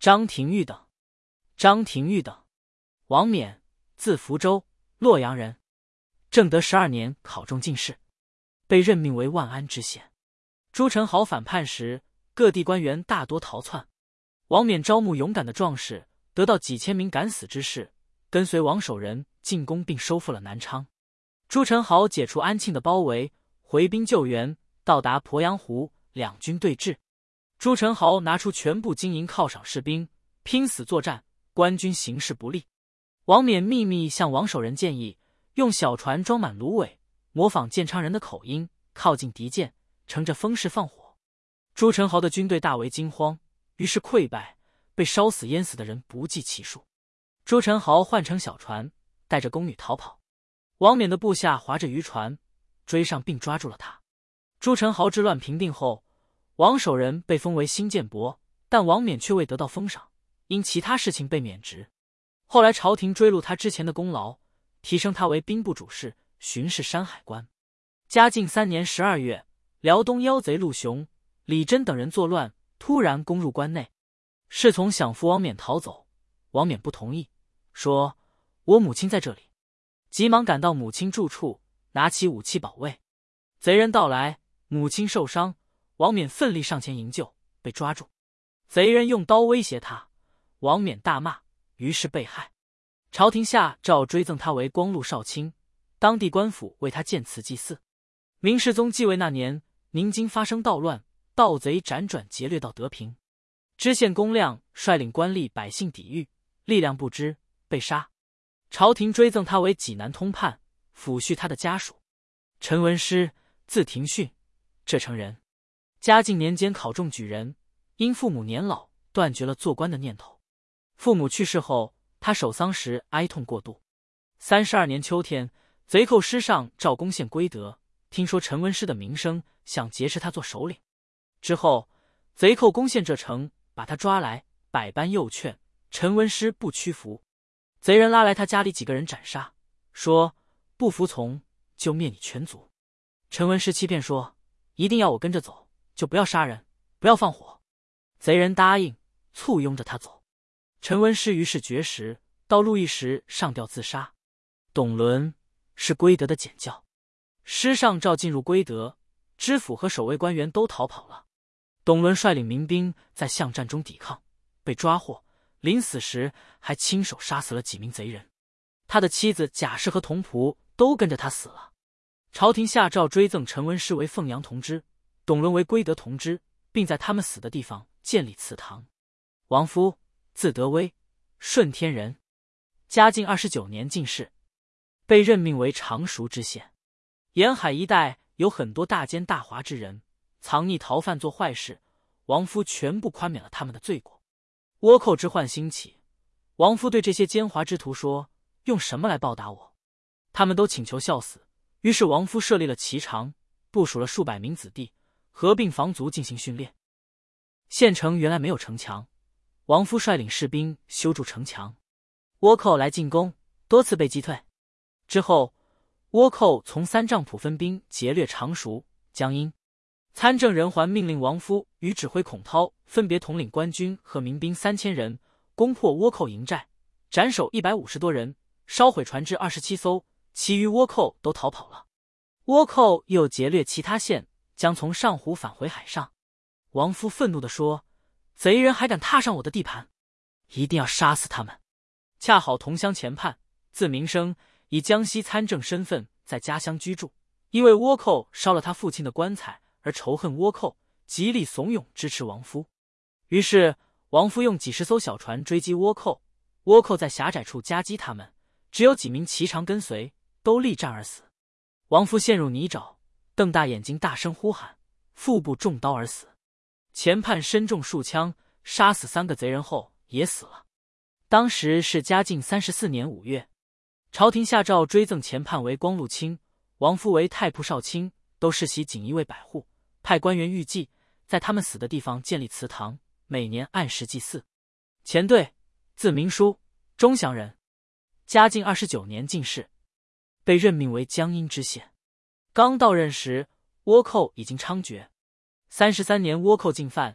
张廷玉等。张廷玉等，王冕，字福州，洛阳人。正德12年考中进士，被任命为万安知县。朱宸濠反叛时，各地官员大多逃窜。王冕招募勇敢的壮士，得到几千名敢死之士，跟随王守仁进攻并收复了南昌。朱宸濠解除安庆的包围，回兵救援，到达鄱阳湖，两军对峙。朱宸濠拿出全部金银犒赏士兵，拼死作战，官军形势不利。王冕秘密向王守仁建议，用小船装满芦苇，模仿建昌人的口音，靠近敌舰，乘着风势放火。朱宸濠的军队大为惊慌，于是溃败，被烧死淹死的人不计其数。朱宸濠换乘小船，带着宫女逃跑。王冕的部下划着渔船追上并抓住了他。朱宸濠之乱平定后，王守仁被封为新建伯，但王冕却未得到封赏，因其他事情被免职。后来朝廷追录他之前的功劳，提升他为兵部主事、巡视山海关。嘉靖3年12月，辽东妖贼陆雄、李真等人作乱，突然攻入关内。侍从想扶王冕逃走，王冕不同意，说：“我母亲在这里。”急忙赶到母亲住处，拿起武器保卫。贼人到来，母亲受伤，王冕奋力上前营救，被抓住。贼人用刀威胁他，王冕大骂，于是被害。朝廷下诏追赠他为光禄少卿，当地官府为他建祠祭祀。明世宗继位那年，宁京发生盗乱，盗贼辗转劫掠到德平。知县龚亮率领官吏百姓抵御，力量不支，被杀。朝廷追赠他为济南通判，抚恤他的家属。陈文师，字廷训，浙城人。嘉靖年间考中举人，因父母年老，断绝了做官的念头。父母去世后，他守丧时哀痛过度。32年秋天，贼寇师上赵攻陷归德，听说陈文师的名声，想劫持他做首领。之后，贼寇攻陷这城，把他抓来，百般诱劝，陈文师不屈服。贼人拉来他家里几个人斩杀，说不服从就灭你全族。陈文师欺骗说，一定要我跟着走，就不要杀人，不要放火。贼人答应，簇拥着他走。陈文师于是绝食，到路易时上吊自杀。董伦是归德的检校，师上诏进入归德，知府和守卫官员都逃跑了。董伦率领民兵在巷战中抵抗，被抓获，临死时还亲手杀死了几名贼人。他的妻子贾氏和童仆都跟着他死了。朝廷下诏追赠陈文师为凤阳同知，董伦为归德同知，并在他们死的地方建立祠堂。王夫，字德威，顺天人。嘉靖29年进士，被任命为常熟知县。沿海一带有很多大奸大猾之人，藏匿逃犯做坏事，王夫全部宽免了他们的罪过。倭寇之患兴起，王夫对这些奸猾之徒说：“用什么来报答我？”他们都请求效死，于是王夫设立了骑常，部署了数百名子弟，合并防卒进行训练。县城原来没有城墙，王夫率领士兵修筑城墙。倭寇来进攻，多次被击退。之后，倭寇从3丈浦分兵劫掠常熟、江阴。参政任环命令王夫与指挥孔涛分别统领官军和民兵3000人，攻破倭寇营寨，斩首150多人，烧毁船只27艘，其余倭寇都逃跑了。倭寇又劫掠其他县，将从上湖返回海上。王夫愤怒地说：“贼人还敢踏上我的地盘，一定要杀死他们。”恰好同乡钱盼，字明生，以江西参政身份在家乡居住，因为倭寇烧了他父亲的棺材而仇恨倭寇，极力怂恿支持王夫。于是王夫用几十艘小船追击倭寇，倭寇在狭窄处夹击他们，只有几名骑常跟随，都力战而死。王夫陷入泥沼，瞪大眼睛大声呼喊，腹部中刀而死。钱盼身中数枪，杀死3个贼人后也死了。当时是嘉靖34年5月，朝廷下诏追赠钱盼为光禄卿，王夫为太仆少卿，都世袭锦衣卫百户，派官员御祭，在他们死的地方建立祠堂，每年按时祭祀。钱兑，字明书，钟祥人。嘉靖29年进士，被任命为江阴知县。刚到任时，倭寇已经猖獗。33年倭寇进犯，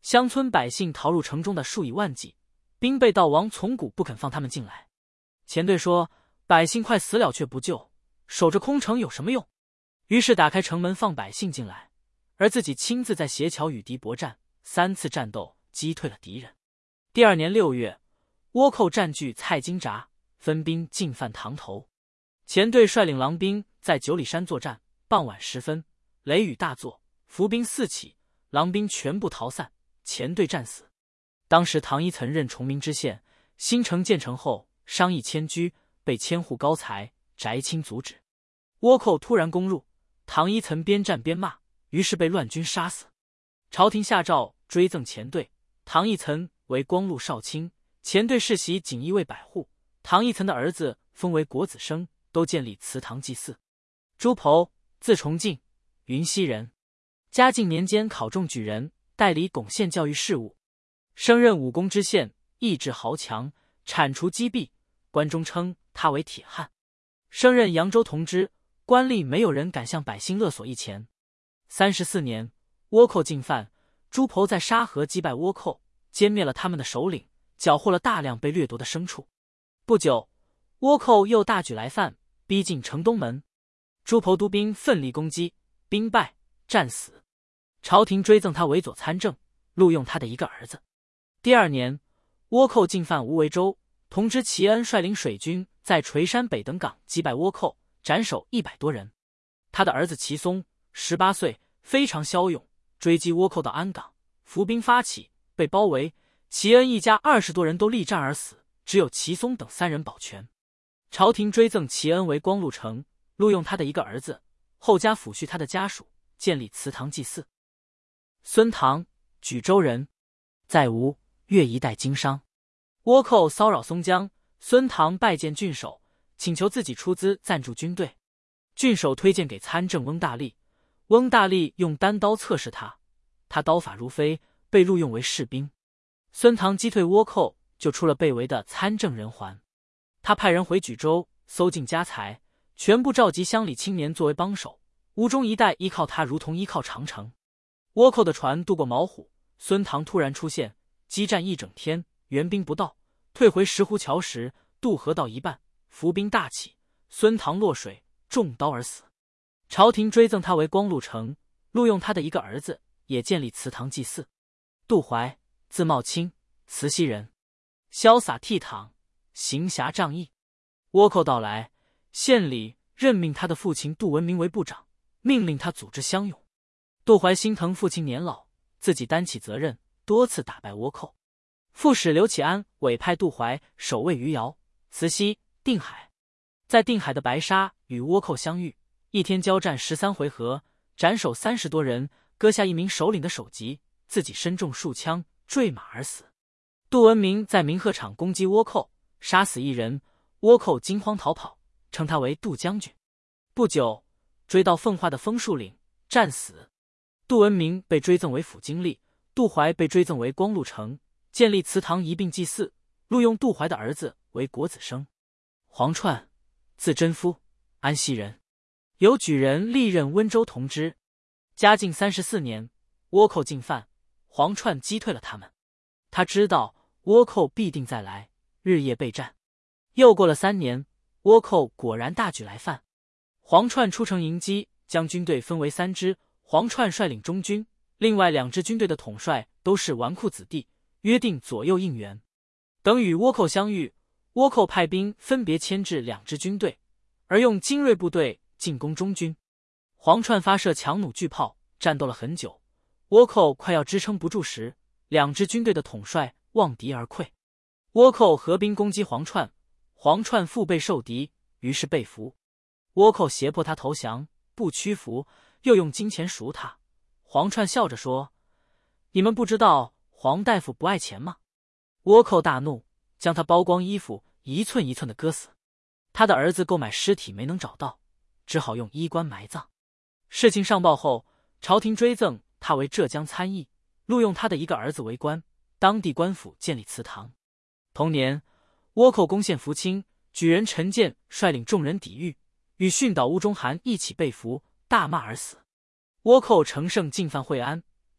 乡村百姓逃入城中的数以万计，兵备道王从古不肯放他们进来。钱队说：“百姓快死了却不救，守着空城有什么用？”于是打开城门放百姓进来，而自己亲自在斜桥与敌搏战，3次战斗击退了敌人。第2年6月，倭寇占据蔡京闸，分兵进犯塘头。钱队率领狼兵在9里山作战，傍晚时分，雷雨大作，伏兵四起，狼兵全部逃散，钱队战死。当时唐一曾任崇明知县，新城建成后，商议迁居，被千户高才、翟清阻止。倭寇突然攻入，唐一曾边战边骂，于是被乱军杀死。朝廷下诏追赠钱队，唐一曾为光禄少卿，钱队世袭锦衣卫百户，唐一曾的儿子封为国子生，都建立祠堂祭祀。朱侯，字崇敬，云溪人。嘉靖年间考中举人，代理巩县教育事务，升任武功知县，意志豪强，铲除积弊，关中称他为铁汉。升任扬州同知，官吏没有人敢向百姓勒索一钱。34年，倭寇进犯，朱侯在沙河击败倭寇，歼灭了他们的首领，缴获了大量被掠夺的牲畜。不久，倭寇又大举来犯，逼近城东门。朱侯督兵奋力攻击，兵败战死。朝廷追赠他为左参政，录用他的一个儿子。第2年，倭寇进犯无为州，同知齐恩率领水军在垂山北等港击败倭寇，斩首100多人。他的儿子齐松18岁，非常骁勇，追击倭寇到安港，伏兵发起，被包围，齐恩一家20多人都力战而死，只有齐松等3人保全。朝廷追赠齐恩为光禄丞，录用他的一个儿子，后加抚恤他的家属，建立祠堂祭祀。孙唐，莒州人，在吴越一带经商。倭寇骚扰松江，孙唐拜见郡守，请求自己出资赞助军队。郡守推荐给参政翁大利，翁大利用单刀测试他，他刀法如飞，被录用为士兵。孙唐击退倭寇，就出了被围的参政人寰。他派人回莒州，搜尽家财，全部召集乡里青年作为帮手，吴中一带依靠他如同依靠长城。倭寇的船渡过毛虎，孙唐突然出现，激战一整天，援兵不到，退回石湖桥时，渡河到一半，伏兵大起，孙唐落水，中刀而死。朝廷追赠他为光禄丞，录用他的一个儿子，也建立祠堂祭祀。杜怀，字茂清，慈溪人，潇洒倜傥，行侠仗义。倭寇到来，县里任命他的父亲杜文明为部长，命令他组织乡勇。杜怀心疼父亲年老，自己担起责任，多次打败倭寇。副使刘启安委派杜怀守卫余姚、慈溪、定海。在定海的白沙与倭寇相遇，一天交战13回合，斩首30多人，割下一名首领的首级，自己身中数枪，坠马而死。杜文明在明鹤场攻击倭寇，杀死1人，倭寇惊慌逃跑，称他为杜将军。不久，追到奉化的枫树岭，战死。杜文明被追赠为辅经历，杜怀被追赠为光禄丞，建立祠堂一并祭祀，录用杜怀的儿子为国子生。黄串，字真夫，安溪人，由举人历任温州同知。嘉靖34年，倭寇进犯，黄串击退了他们。他知道倭寇必定再来，日夜备战。又过了3年，倭寇果然大举来犯，黄串出城迎击，将军队分为3支。黄串率领中军，另外2支军队的统帅都是纨绔子弟，约定左右应援。等与倭寇相遇，倭寇派兵分别牵制2支军队，而用精锐部队进攻中军。黄串发射强弩巨炮，战斗了很久，倭寇快要支撑不住时，2支军队的统帅望敌而溃。倭寇合兵攻击黄串，黄串腹背受敌，于是被俘。倭寇胁迫他投降，不屈服，又用金钱赎他。黄串笑着说：“你们不知道黄大夫不爱钱吗？”倭寇大怒，将他剥光衣服，一寸一寸的割死。他的儿子购买尸体没能找到，只好用衣冠埋葬。事情上报后，朝廷追赠他为浙江参议，录用他的一个儿子为官，当地官府建立祠堂。同年，倭寇攻陷福清，举人陈建率领众人抵御，与训导乌中涵一起被俘，大骂而死。倭寇乘胜进犯惠安，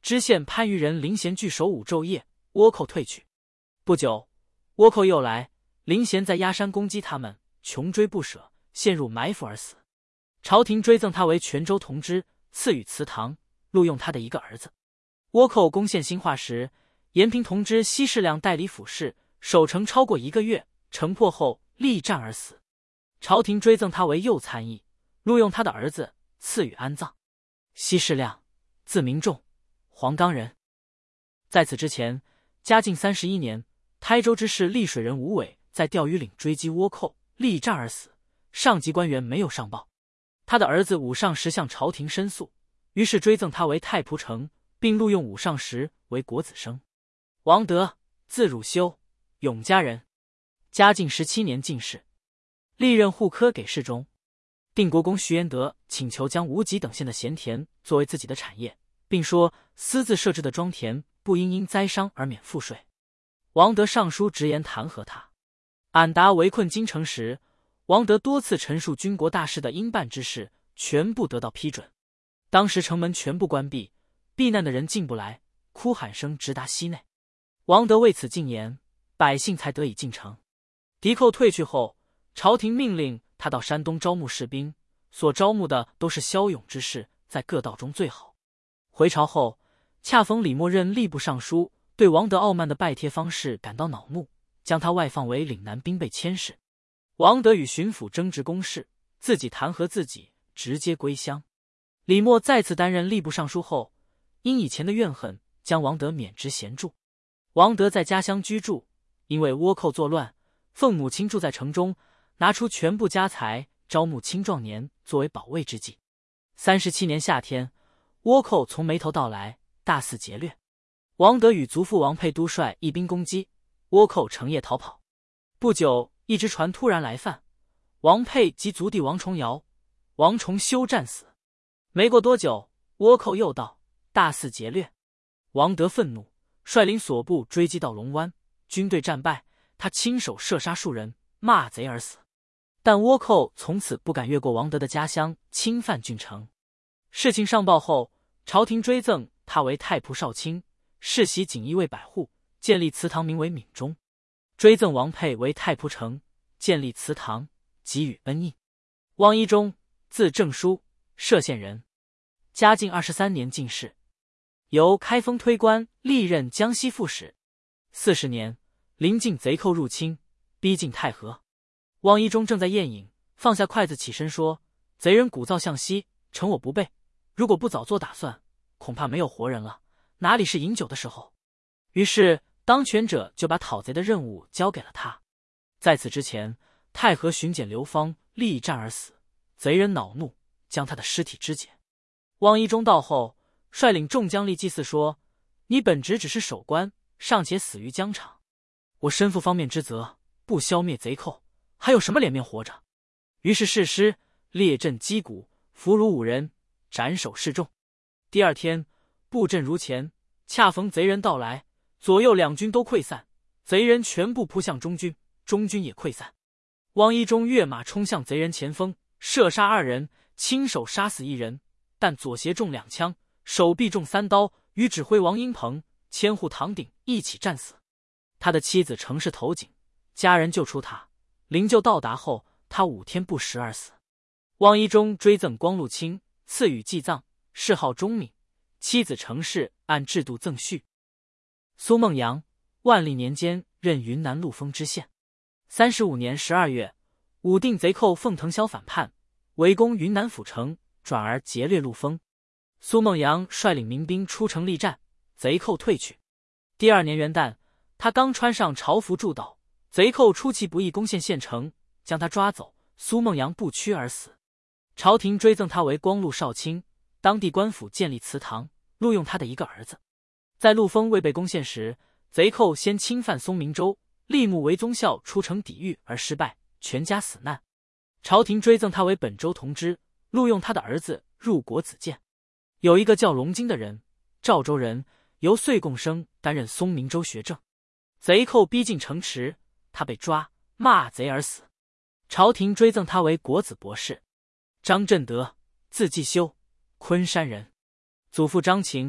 知县番禺人林贤据守武昼夜，倭寇退去。不久，倭寇又来，林贤在压山攻击他们，穷追不舍，陷入埋伏而死。朝廷追赠他为泉州同知，赐予祠堂，录用他的一个儿子。倭寇攻陷兴化时，延平同知西士亮代理府事，守城超过1个月，城破后力战而死。朝廷追赠他为右参议，录用他的儿子，赐予安葬。西士亮，字明仲，黄冈人。在此之前，嘉靖31年，台州之士溧水人吴伟在钓鱼岭追击倭寇，力战而死，上级官员没有上报。他的儿子武尚时向朝廷申诉，于是追赠他为太仆丞，并录用武尚时为国子生。王德，字汝修，永嘉人。嘉靖17年进士，历任户科给事中。定国公徐延德请求将无极等县的闲田作为自己的产业，并说私自设置的庄田不应因灾伤而免赋税。王德上书直言弹劾他。俺答围困京城时，王德多次陈述军国大事的应办之事，全部得到批准。当时城门全部关闭，避难的人进不来，哭喊声直达西内。王德为此进言，百姓才得以进城。敌寇退去后，朝廷命令他到山东招募士兵，所招募的都是骁勇之士，在各道中最好。回朝后，恰逢李默任吏部尚书，对王德傲慢的拜帖方式感到恼怒，将他外放为岭南兵备佥事。王德与巡抚争执公事，自己弹劾自己，直接归乡。李默再次担任吏部尚书后，因以前的怨恨，将王德免职闲住。王德在家乡居住，因为倭寇作乱，奉母亲住在城中，拿出全部家财招募青壮年作为保卫之计。37年夏天，倭寇从眉头到来，大肆劫掠。王德与族父王佩督率一兵攻击，倭寇乘夜逃跑。不久，一只船突然来犯，王佩及族弟王重尧、王重修战死。没过多久，倭寇又到，大肆劫掠。王德愤怒，率领所部追击到龙湾，军队战败，他亲手射杀数人，骂贼而死。但倭寇从此不敢越过王德的家乡，侵犯郡城。事情上报后，朝廷追赠他为太仆少卿，世袭锦衣卫百户，建立祠堂，名为闽中。追赠王佩为太仆丞，建立祠堂，给予恩印。汪一中，字正书，歙县人。嘉靖23年进士，由开封推官，历任江西副使。40年，临近贼寇入侵，逼近太和。汪一中正在宴饮，放下筷子起身说：“贼人鼓噪向西，趁我不备，如果不早做打算，恐怕没有活人了，哪里是饮酒的时候？”于是当权者就把讨贼的任务交给了他。在此之前，太和巡检刘芳力战而死，贼人恼怒，将他的尸体肢解。汪一中到后，率领众将吏祭祀说：“你本职只是守关，尚且死于疆场，我身负方面之责，不消灭贼寇，还有什么脸面活着？”于是誓师，列阵击鼓，俘虏5人，斩首示众。第二天，布阵如前，恰逢贼人到来，左右两军都溃散，贼人全部扑向中军，中军也溃散。汪一中跃马冲向贼人前锋，射杀2人，亲手杀死1人，但左胁中2枪，手臂中3刀，与指挥王英鹏、千户堂鼎一起战死。他的妻子程氏投井，家人救出他，灵柩到达后，他5天不食而死。汪一中追赠光禄卿，赐予祭葬，谥号忠敏，妻子程氏按制度赠婿。苏梦阳，万历年间任云南陆丰知县。35年12月，武定贼寇凤腾霄反叛，围攻云南府城，转而劫掠陆丰。苏梦阳率领民兵出城力战，贼寇退去。第2年元旦，他刚穿上朝服驻岛，贼寇出其不意攻陷县城，将他抓走，苏梦阳不屈而死。朝廷追赠他为光禄少卿，当地官府建立祠堂，录用他的一个儿子。在陆丰未被攻陷时，贼寇先侵犯松明州，立木为宗孝出城抵御而失败，全家死难。朝廷追赠他为本州同知，录用他的儿子入国子监。有一个叫龙金的人，赵州人，由岁贡生担任松明州学政。贼寇逼近城池，他被抓，骂贼而死。朝廷追赠他为国子博士。张振德，字继修，昆山人。祖父张勤，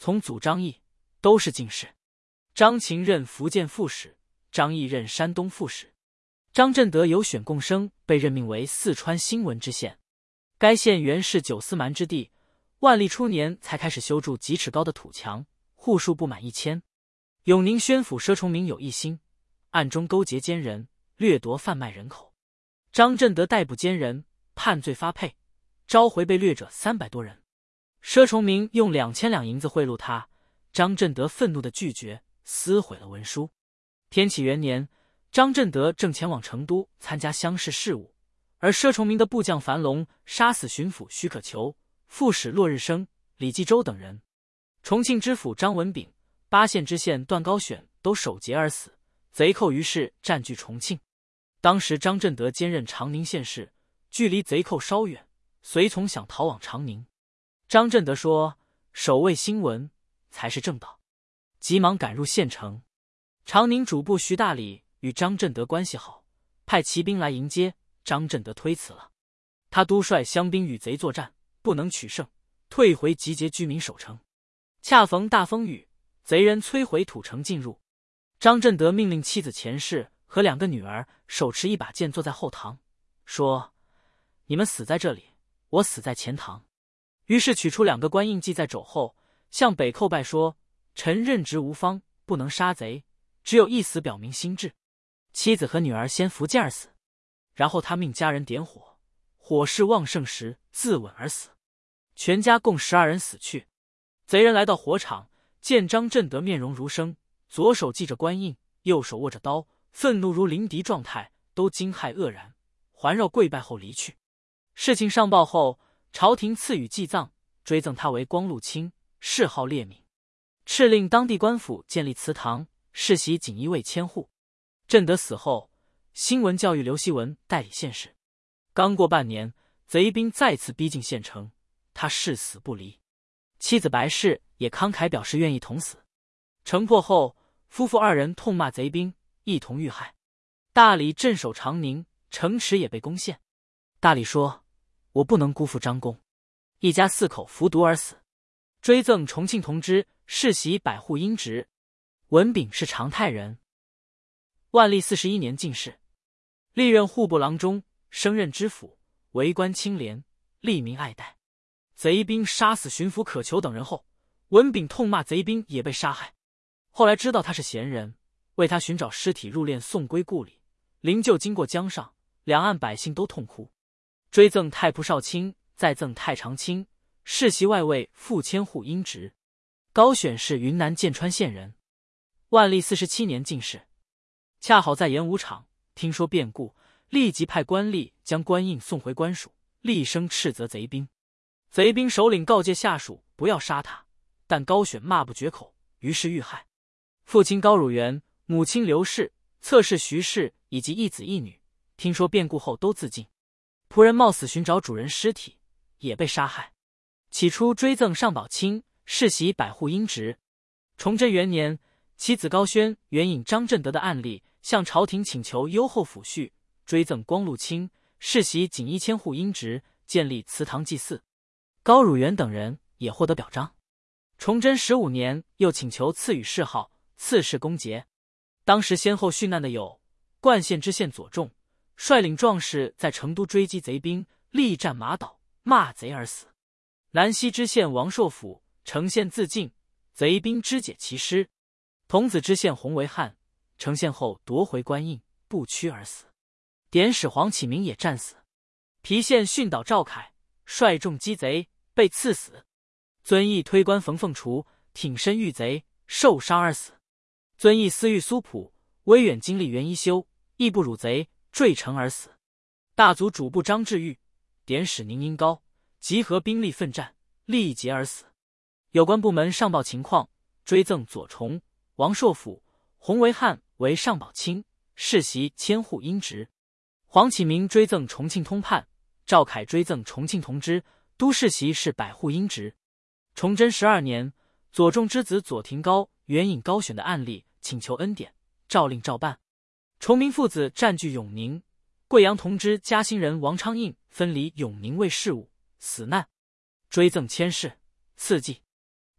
从祖张毅，都是进士。张勤任福建副使，张毅任山东副使。张振德有选共生，被任命为四川新闻知县。该县原是九司蛮之地，万历初年才开始修筑几尺高的土墙，户数不满1000。永宁宣府佘崇明有一心，暗中勾结奸人，掠夺贩卖人口。张振德逮捕奸人，判罪发配，召回被掠者300多人。佘崇明用2000两银子贿赂他，张振德愤怒地拒绝，撕毁了文书。天启元年，张振德正前往成都参加乡试事务，而佘崇明的部将樊龙杀死巡抚许可求、副使骆日升、李继周等人。重庆知府张文炳、巴县知县段高选都守节而死，贼寇于是占据重庆。当时张振德兼任长宁县事，距离贼寇稍远，随从想逃往长宁。张振德说：“守卫新闻才是正道。”急忙赶入县城。长宁主簿徐大礼与张振德关系好，派骑兵来迎接，张振德推辞了。他督率乡兵与贼作战，不能取胜，退回集结居民守城。恰逢大风雨，贼人摧毁土城进入。张振德命令妻子钱氏和2个女儿手持一把剑坐在后堂，说：“你们死在这里，我死在前堂。”于是取出2个官印记在肘后，向北叩拜说：“臣任职无方，不能杀贼，只有一死表明心志。”妻子和女儿先服剑而死，然后他命家人点火，火势旺盛时自刎而死。全家共12人死去。贼人来到火场，见张振德面容如生，左手系着官印，右手握着刀，愤怒如临敌状态，都惊骇愕然，环绕跪拜后离去。事情上报后，朝廷赐予祭葬，追赠他为光禄卿，谥号烈敏，敕令当地官府建立祠堂，世袭锦衣卫千户。振德死后，新闻教育刘锡文代理县事。刚过半年，贼兵再次逼近县城，他誓死不离。妻子白氏也慷慨表示愿意同死。城破后，夫妇2人痛骂贼兵，一同遇害。大理镇守长宁，城池也被攻陷。大理说：“我不能辜负张公。”一家4口服毒而死。追赠重庆同知，世袭百户阴职。文炳是长泰人。万历41年进士，历任户部郎中，升任知府，为官清廉，利民爱戴。贼兵杀死巡抚可求等人后，文炳痛骂贼兵也被杀害。后来知道他是贤人，为他寻找尸体入殓送归故里。灵柩经过江上，两岸百姓都痛哭。追赠太仆少卿，再赠太常卿，世袭外尉副千户阴职。高选是云南剑川县人。万历47年进士，恰好在演武场听说变故，立即派官吏将官印送回官署，厉声斥责贼兵。贼兵首领告诫下属不要杀他，但高选骂不绝口，于是遇害。父亲高汝元、母亲刘氏、侧室徐氏以及一子一女，听说变故后都自尽。仆人冒死寻找主人尸体，也被杀害。起初追赠上宝卿，世袭百户阴职。崇祯元年，妻子高宣援引张振德的案例，向朝廷请求优厚抚恤，追赠光禄卿，世袭锦衣千户阴职，建立祠堂祭祀。高汝元等人也获得表彰。崇祯15年，又请求赐予谥号赐谥公节。当时先后殉难的有冠县知县左仲，率领壮士在成都追击贼兵，力战马岛，骂贼而死；南溪知县王硕甫城县自尽，贼兵肢解其尸；桐梓知县洪维汉城县后夺回官印，不屈而死；典史黄启明也战死。郫县训导赵凯率众击贼，被赐死。遵义推官冯凤雏挺身遇贼，受伤而死。遵义司狱苏普威远经历袁一修，亦不辱贼，坠城而死。大族主簿张志玉、典史宁英高集合兵力奋战，力竭而死。有关部门上报情况，追赠左崇、王硕甫、洪维汉为上宝卿，世袭千户阴职。黄启明追赠重庆通判，赵凯追赠重庆同知，都世袭是百户阴职。崇祯12年，左仲之子左廷高援引高选的案例，请求恩典，诏令照办。崇明父子占据永宁，贵阳同知嘉兴人王昌应分离永宁卫事务，死难，追赠千世，赐祭。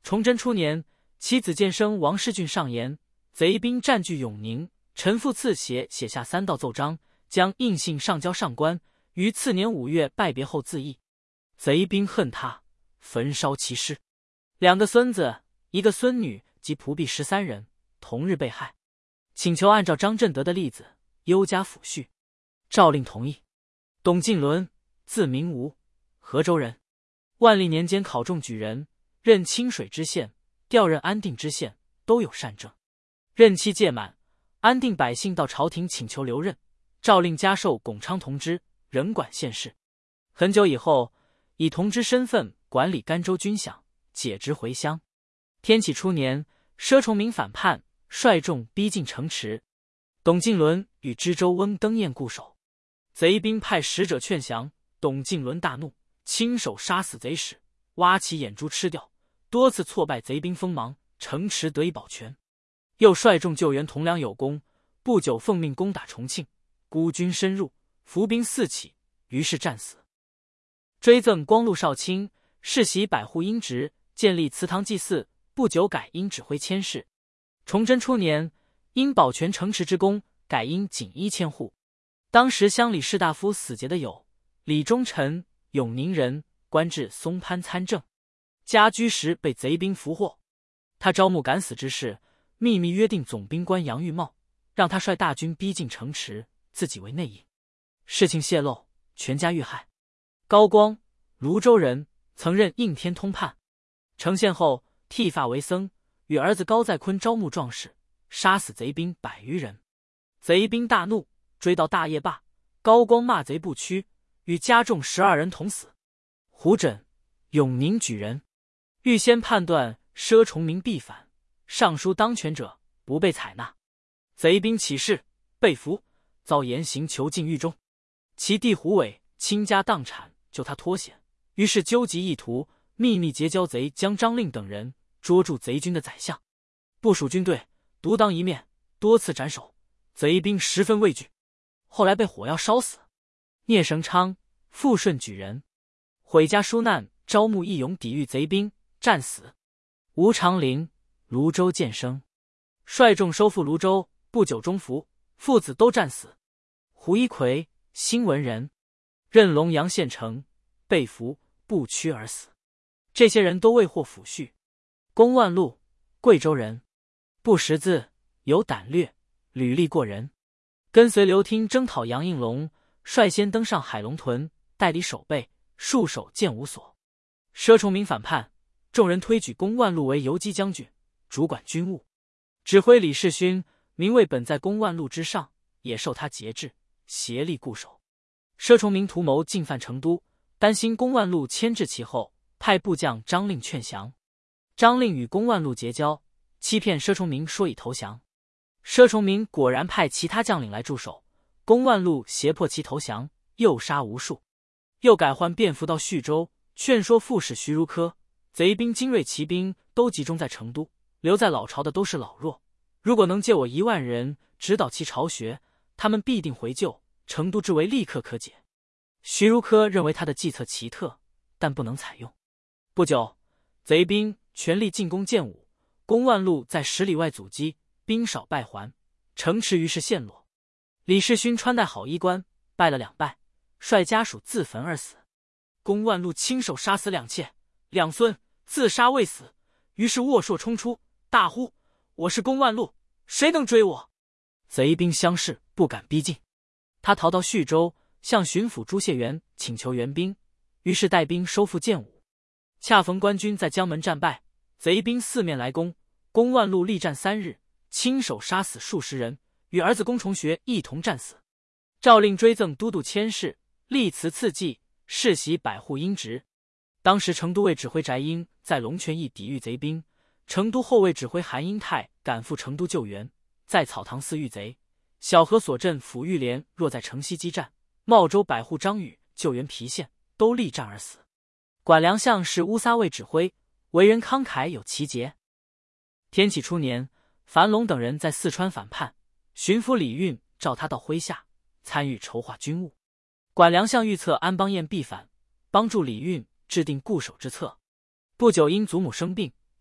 崇祯初年，其子建生王世俊上言，贼兵占据永宁，陈复赐写下3道奏章，将印信上交上官，于次年5月拜别后自缢。贼兵恨他，焚烧其尸。2个孙子1个孙女及仆婢13人同日被害，请求按照张振德的例子优加抚恤。诏令同意。董敬伦，字明吾，河州人。万历年间考中举人，任清水知县，调任安定知县，都有善政。任期届满，安定百姓到朝廷请求留任，诏令加授巩昌同知，仍管县事。很久以后，以同知身份管理甘州军饷，解职回乡。天启初年，佘崇明反叛，率众逼近城池，董敬伦与知州翁登彦固守。贼兵派使者劝降，董敬伦大怒，亲手杀死贼使，挖其眼珠吃掉，多次挫败贼兵锋芒，城池得以保全。又率众救援同梁有功，不久奉命攻打重庆，孤军深入，伏兵四起，于是战死。追赠光禄少卿，世袭百户阴职，建立祠堂祭祀，不久改因指挥佥事。崇祯初年，因保全城池之功，改因仅1000户。当时乡里士大夫死节的有李忠臣，永宁人，官至松潘参政，家居时被贼兵俘获。他招募敢死之士，秘密约定总兵官杨玉茂，让他率大军逼近城池，自己为内应。事情泄露，全家遇害。高光，泸州人，曾任应天通判。成县后剃发为僧，与儿子高在坤招募壮士，杀死贼兵100余人。贼兵大怒，追到大业坝，高光骂贼不屈，与家众12人同死。胡轸，永宁举人，预先判断佘崇明必反，上书当权者不被采纳。贼兵起事，被俘，遭严刑囚禁狱中。其弟胡伟倾家荡产救他脱险，于是纠集意图，秘密结交贼将张令等人，捉住贼军的宰相，部署军队，独当一面，多次斩首，贼兵十分畏惧，后来被火药烧死。聂绳昌，富顺举人，毁家纾难，招募义勇抵御贼兵，战死。吴长龄，泸州建生，率众收复泸州，不久中伏，父子都战死。胡一奎，新闻人，任龙阳县丞，被俘，不屈而死。这些人都未获抚恤。龚万禄，贵州人，不识字，有胆略，履历过人，跟随刘听征讨杨应龙，率先登上海龙屯，代理守备，戍守建武所。佘崇明反叛，众人推举龚万禄为游击将军，主管军务，指挥李世勋，名位本在龚万禄之上，也受他节制，协力固守。佘崇明图谋进犯成都，担心龚万禄牵制其后，派部将张令劝降。张令与龚万禄结交，欺骗佘崇明说已投降。佘崇明果然派其他将领来驻守，龚万禄胁迫其投降，诱杀无数。又改换便服到叙州，劝说副使徐如科，贼兵精锐骑兵都集中在成都，留在老巢的都是老弱，如果能借我1万人指导其巢穴，他们必定回救，成都之围立刻可解。徐如科认为他的计策奇特，但不能采用。不久，贼兵全力进攻建武，龚万禄在10里外阻击，兵少败还，城池于是陷落。李世勋穿戴好衣冠，败了2败，率家属自焚而死。龚万禄亲手杀死2妾2孙，自杀未死，于是卧槊冲出，大呼：“我是龚万禄，谁能追我？”贼兵相视，不敢逼近。他逃到叙州，向巡抚朱谢元请求援兵，于是带兵收复建武。恰逢官军在江门战败，贼兵四面来攻，龚万禄力战3日，亲手杀死数十人，与儿子龚崇学一同战死。诏令追赠都督佥事，立祠赐祭，世袭百户阴职。当时成都卫指挥翟英在龙泉驿抵御贼兵，成都后卫指挥韩英泰赶赴成都救援，在草堂寺遇贼。小河所镇抚玉莲若在城西激战，茂州百户张宇救援郫县，都力战而死。管良相是乌撒卫指挥，为人慷慨有奇节。天启初年，樊龙等人在四川反叛，巡抚李运召他到麾下参与筹划军务。管良相预测安邦彦必反，帮助李运制定固守之策。不久因祖母生病，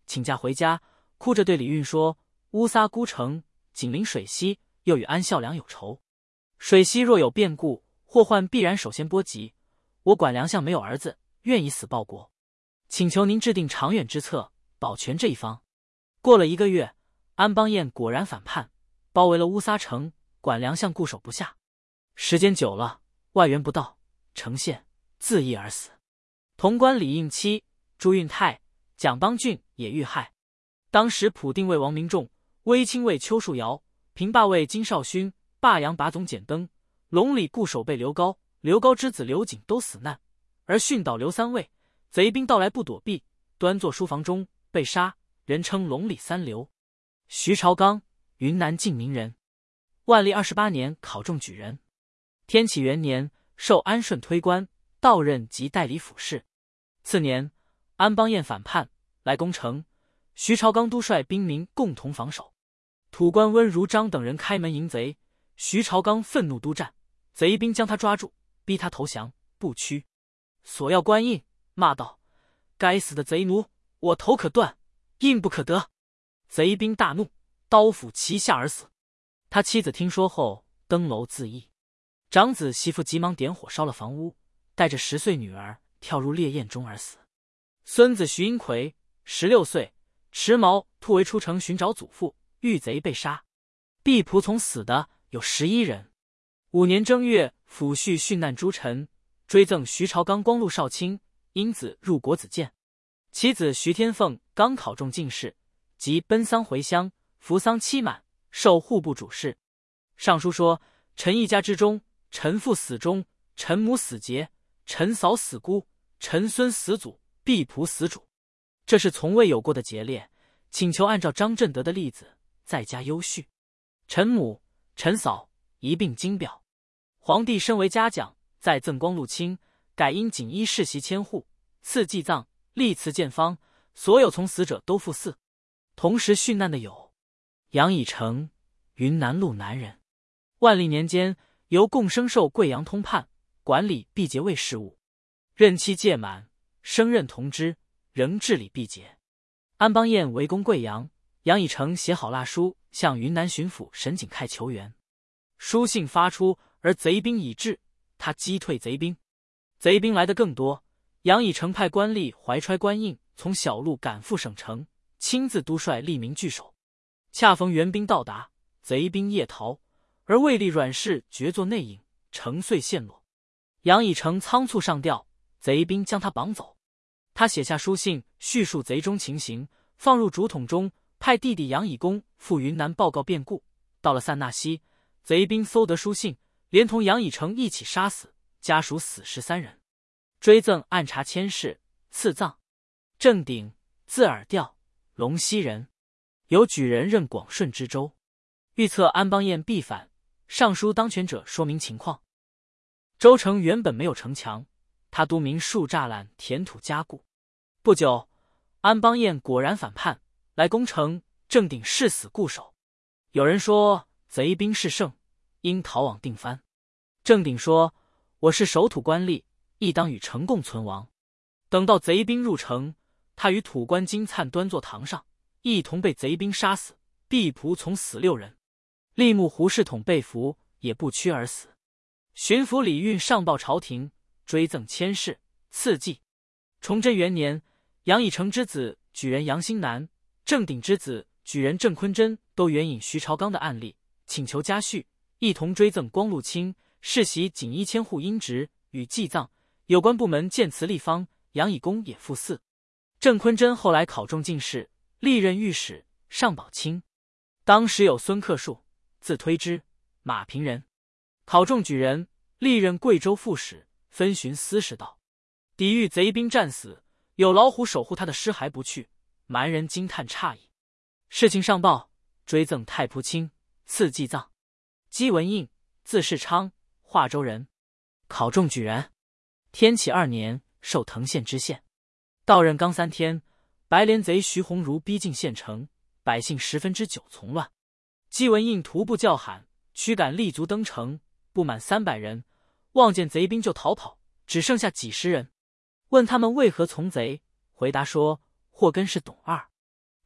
请假回家，哭着对李运说：“乌撒孤城，紧邻水西，又与安孝良有仇。水西若有变故，祸患必然首先波及。我管梁相没有儿子，愿以死报国，请求您制定长远之策，保全这一方。”过了1个月，安邦彦果然反叛，包围了乌撒城，管梁相固守不下。时间久了，外援不到，城陷，自缢而死。潼关李应期、朱运泰、蒋邦俊也遇害。当时普定尉王明仲、威清尉邱树尧、平霸尉金少勋、霸阳把总简登、龙里固守备刘高、刘高之子刘瑾都死难，而训导刘三尉，贼兵到来不躲避，端坐书房中被杀，人称龙里三刘。徐朝刚，云南晋明人，万历28年考中举人。天启元年受安顺推官，到任及代理府事。次年，安邦彦反叛，来攻城，徐朝刚督率兵民共同防守。土官温如章等人开门迎贼，徐朝刚愤怒督战，贼兵将他抓住，逼他投降，不屈，索要官印，骂道：“该死的贼奴，我头可断，印不可得。”贼兵大怒，刀斧齐下而死。他妻子听说后登楼自缢，长子媳妇急忙点火烧了房屋，带着10岁女儿跳入烈焰中而死。孙子徐英奎16岁，持矛突围出城寻找祖父，遇贼被杀。毕仆从死的有11人。5年正月，抚恤殉难诸臣，追赠徐朝刚光禄少卿，因子入国子监。其子徐天凤刚考中进士，即奔丧回乡，服丧期满，授户部主事。上书说：“臣一家之中，臣父死忠，臣母死节，臣嫂死姑，臣孙死祖，婢仆死主。”这是从未有过的节烈，请求按照张振德的例子再加优序。臣母、臣嫂一并经表。皇帝身为嘉奖，再赠光禄卿，改因锦衣世袭千户，赐祭葬，立祠建坊，所有从死者都付祀。同时殉难的有杨以诚，云南路南人，万历年间由贡生授贵阳通判，管理毕节卫事务，任期届满，升任同知，仍治理毕节。安邦彦围攻贵阳，杨以诚写好蜡书向云南巡抚沈景泰求援。书信发出，而贼兵已至，他击退贼兵。贼兵来得更多，杨以诚派官吏怀揣官印，从小路赶赴省城，亲自督率吏民拒守。恰逢援兵到达，贼兵夜逃，而卫吏阮氏决作内应，城遂陷落。杨以诚仓促上吊，贼兵将他绑走。他写下书信，叙述贼中情形，放入竹筒中，派弟弟杨以功赴云南报告变故。到了散纳溪，贼兵搜得书信，连同杨以诚一起杀死，家属死13人。追赠按察佥事，赐葬。郑鼎，字尔调，龙溪人，由举人任广顺知州。预测安邦彦必反，上书当权者说明情况。州城原本没有城墙，他督民树栅栏填土加固。不久，安邦彦果然反叛，来攻城，郑鼎誓死固守。有人说贼兵势盛，应逃往定藩。郑鼎说：“我是守土官吏，亦当与城共存亡。”等到贼兵入城，他与土官金灿端坐堂上，一同被贼兵杀死，婢仆从死6人。吏目胡世统被俘，也不屈而死。巡抚李运上报朝廷，追赠佥事，赐祭。崇祯元年，杨以诚之子举人杨新南、郑鼎之子举人郑坤真都援引徐朝刚的案例，请求加叙，一同追赠光禄卿，世袭锦衣千户阴职与祭葬。有关部门见辞立方，杨以功也赴祀。郑坤真后来考中进士，历任御史、上宝卿。当时有孙克树，字推之，马平人，考中举人，历任贵州副使，分巡司事道。抵御贼兵战死，有老虎守护他的尸骸不去，蛮人惊叹诧异。事情上报，追赠太仆卿，赐祭葬。姬文印，字世昌，华州人，考中举人。天启2年，授藤县知县。到任刚3天，白莲贼徐鸿儒逼近县城，百姓9%从乱。姬文印徒步叫喊，驱赶立足登城，不满300人，望见贼兵就逃跑，只剩下几十人。问他们为何从贼，回答说祸根是董二。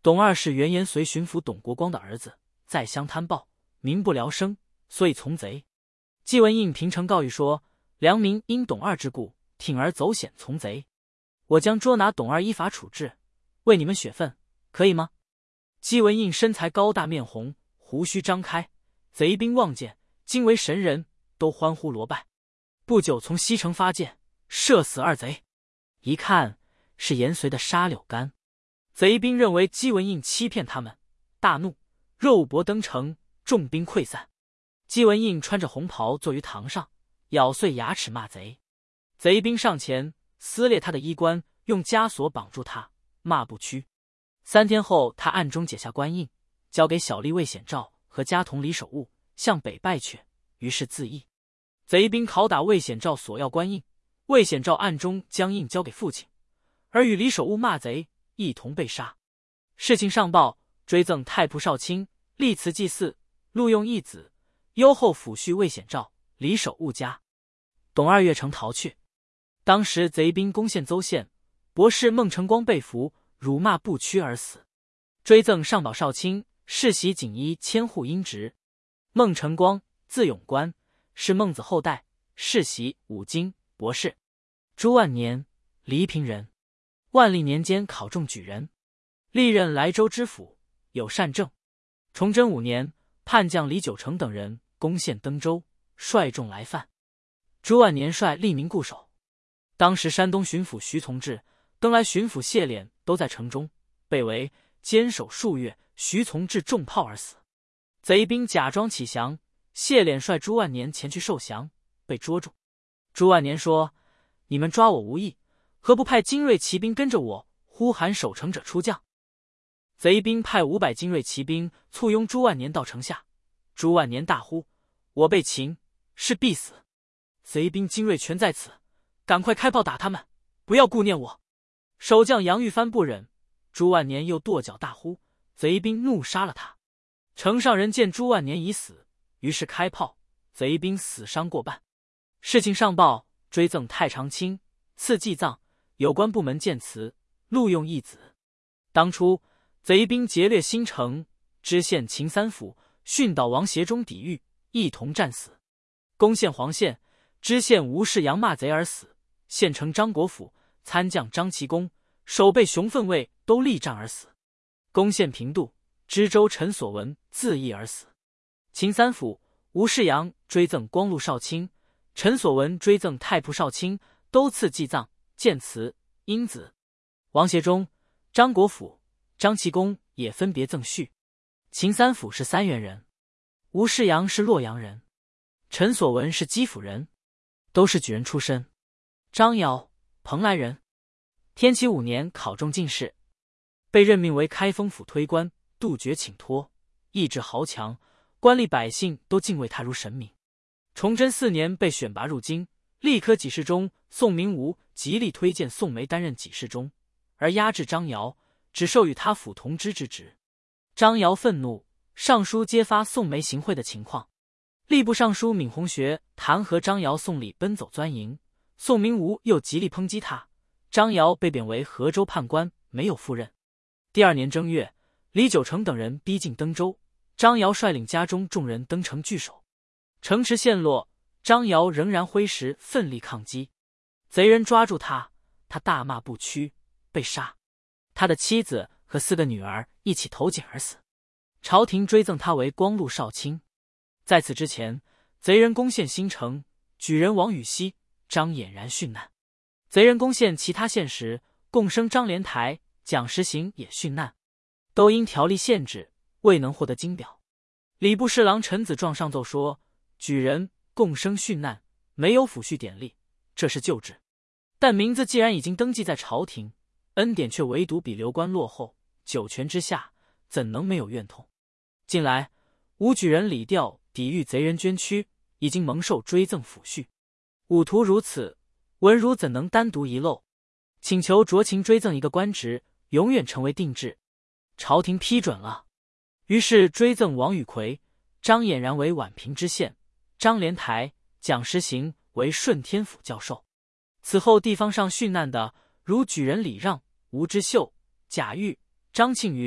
董二是原延绥巡抚董国光的儿子，在乡贪暴，民不聊生，所以从贼。纪文印平城告谕说，良民因董二之故，铤而走险从贼，我将捉拿董二依法处置，为你们雪愤，可以吗？纪文印身材高大，面红，胡须张开，贼兵望见，惊为神人，都欢呼罗拜。不久从西城发箭，射死2贼，一看是延绥的沙柳干。贼兵认为纪文印欺骗他们，大怒，肉搏登城，众兵溃散。纪文印穿着红袍坐于堂上，咬碎牙齿骂贼。贼兵上前撕裂他的衣冠，用枷锁绑住他，骂不屈。3天后，他暗中解下官印，交给小吏魏显照和家童李守务，向北败去，于是自缢。贼兵拷打魏显照索要官印，魏显照暗中将印交给父亲，而与李守务骂贼一同被杀。事情上报，追赠太仆少卿，立祠祭祀，录用义子，优厚抚恤魏显照、李守务家。董二越城逃去。当时贼兵攻陷邹县，博士孟承光被俘，辱骂不屈而死。追赠上宝少卿，世袭锦衣千户阴职。孟承光字永观，是孟子后代，世袭五经博士。朱万年，黎平人。万历年间考中举人，历任莱州知府，有善政。崇祯5年，叛将李九成等人攻陷登州，率众来犯。朱万年率吏民固守。当时山东巡抚徐从志、登莱巡抚谢敛都在城中，被围，坚守数月，徐从志中炮而死。贼兵假装起降，谢敛率朱万年前去受降，被捉住。朱万年说：“你们抓我无益，何不派精锐骑兵跟着我，呼喊守城者出将？”贼兵派500精锐骑兵簇拥朱万年到城下。朱万年大呼：“我被擒，是必死！贼兵精锐全在此，赶快开炮打他们，不要顾念我！”守将杨玉帆不忍，朱万年又跺脚大呼，贼兵怒杀了他。城上人见朱万年已死，于是开炮，贼兵死伤过半。事情上报，追赠太常卿，赐祭葬，有关部门见辞，录用义子。当初贼兵劫掠新城，知县秦三府训导王协忠抵御，一同战死。攻陷黄县，知县吴世阳骂贼而死，县城张国府参将张其公、守备熊奋卫都力战而死。攻陷平度，知州陈所文自缢而死。秦三府吴世阳追赠光禄少卿，陈所文追赠太仆少卿，都赐祭葬、见祠、荫子。王协忠、张国府、张其公也分别赠序。秦三府是三原人，吴世阳是洛阳人，陈所文是基辅人，都是举人出身。张尧，蓬莱人。天启5年考中进士，被任命为开封府推官，杜绝请托，意志豪强，官吏百姓都敬畏他如神明。崇祯4年被选拔入京，历科给事中宋明吾极力推荐宋梅担任给事中，而压制张尧，只授予他辅同知之职。张尧愤怒，上书揭发宋梅行贿的情况。吏部尚书闵洪学弹劾张尧送礼奔走钻营，宋明吾又极力抨击他，张尧被贬为河州判官，没有赴任。第2年正月，李九成等人逼近登州，张尧率领家中众人登城据守。城池陷落，张尧仍然挥石奋力抗击，贼人抓住他，他大骂不屈，被杀。他的妻子和4个女儿一起投井而死。朝廷追赠他为光禄少卿。在此之前，贼人攻陷新城，举人王禹锡、张俨然殉难。贼人攻陷其他县时，贡生张连台、蒋时行也殉难，都因条例限制，未能获得金表。礼部侍郎陈子壮上奏说，举人、贡生殉难，没有抚恤典例，这是旧制。但名字既然已经登记在朝廷，恩典却唯独比刘官落后，九泉之下，怎能没有怨痛？近来武举人李调抵御贼人捐躯，已经蒙受追赠抚恤。武徒如此，文儒怎能单独遗漏？请求酌情追赠一个官职，永远成为定制。朝廷批准了，于是追赠王宇奎、张俨然为宛平知县，张连台、蒋时行为顺天府教授。此后地方上殉难的，如举人李让、吴之秀、贾玉、张庆云、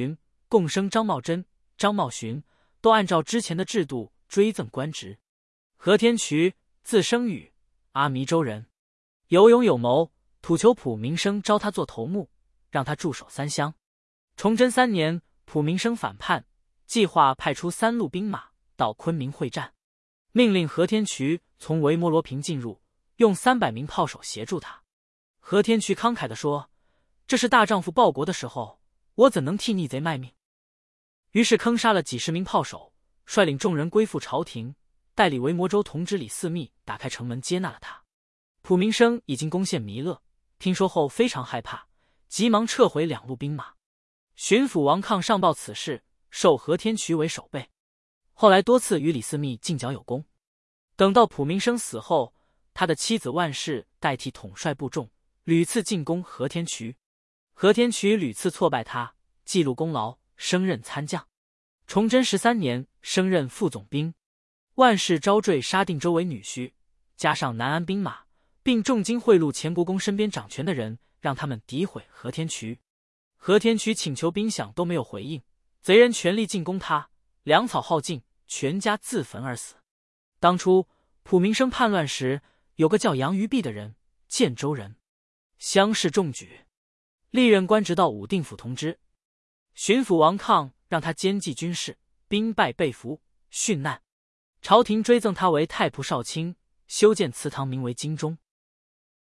共生张茂贞、张茂寻都按照之前的制度追赠官职。何天瞿，字生宇，阿弥州人，有勇有谋，土求普明生招他做头目，让他驻守三乡。崇祯3年，普明生反叛，计划派出3路兵马到昆明会战，命令何天瞿从维摩罗平进入，用300名炮手协助他。何天瞿慷慨地说：“这是大丈夫报国的时候，我怎能替逆贼卖命？”于是坑杀了几十名炮手，率领众人归附朝廷，代理维摩州同知李嗣密打开城门接纳了他。普明生已经攻陷弥勒，听说后非常害怕，急忙撤回2路兵马。巡抚王抗上报此事，授何天瞿为守备，后来多次与李嗣密进剿有功。等到普明生死后，他的妻子万氏代替统帅部众，屡次进攻何天瞿。何天瞿屡次挫败他，记录功劳，升任参将。崇祯13年，升任副总兵。万氏招赘沙定州为女婿，加上南安兵马，并重金贿赂前国公身边掌权的人，让他们诋毁何天瞿。何天瞿请求兵饷都没有回应，贼人全力进攻他，粮草耗尽，全家自焚而死。当初普明生叛乱时，有个叫杨于弼的人，建州人，乡试中举，历任官职到武定府同知。巡抚王抗让他兼记军事，兵败被俘，殉难。朝廷追赠他为太仆少卿，修建祠堂，名为金钟。